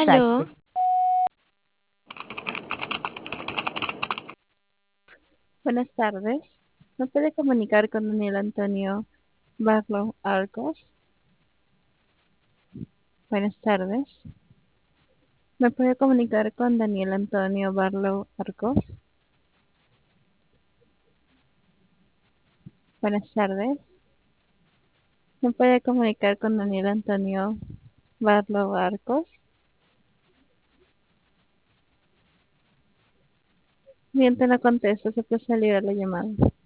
Exacto. Aló, Buenas tardes. ¿Me puede comunicar con Daniel Antonio Barlow Arcos? Buenas tardes. ¿Me puede comunicar con Daniel Antonio Barlow Arcos? Buenas tardes. ¿Me puede comunicar con Daniel Antonio Barlow Arcos? Mientras no contesta, se puede salir a la llamada.